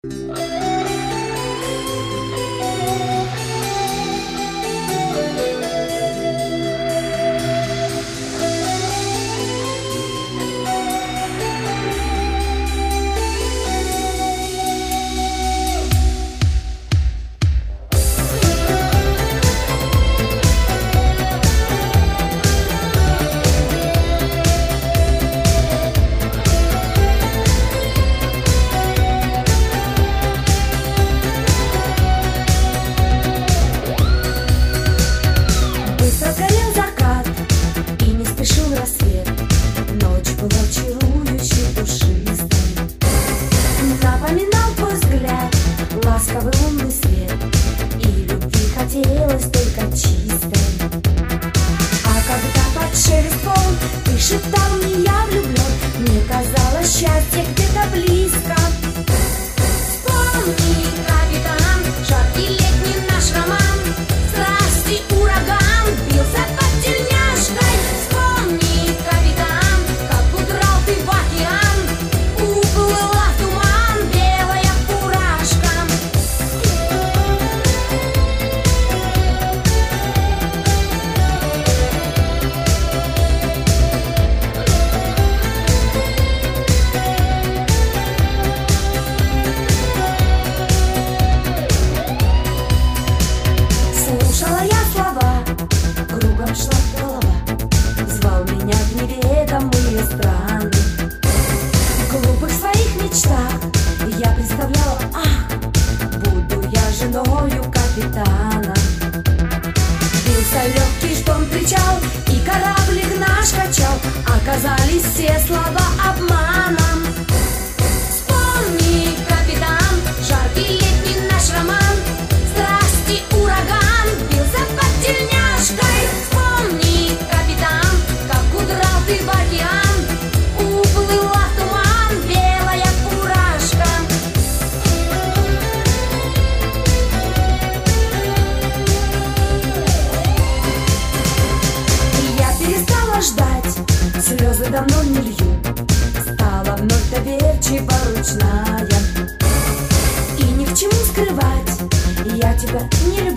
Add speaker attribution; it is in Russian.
Speaker 1: Оказались все слова обманом. Вспомни, капитан, жаркий летний наш роман. Страсти ураган бился под тельняшкой. Вспомни, капитан, как удрал ты в океан. Уплыла в туман белая фуражка. Я перестала ждать, слезы давно не лью, стала вновь доверчиво ручная. И ни к чему скрывать, я тебя не люблю.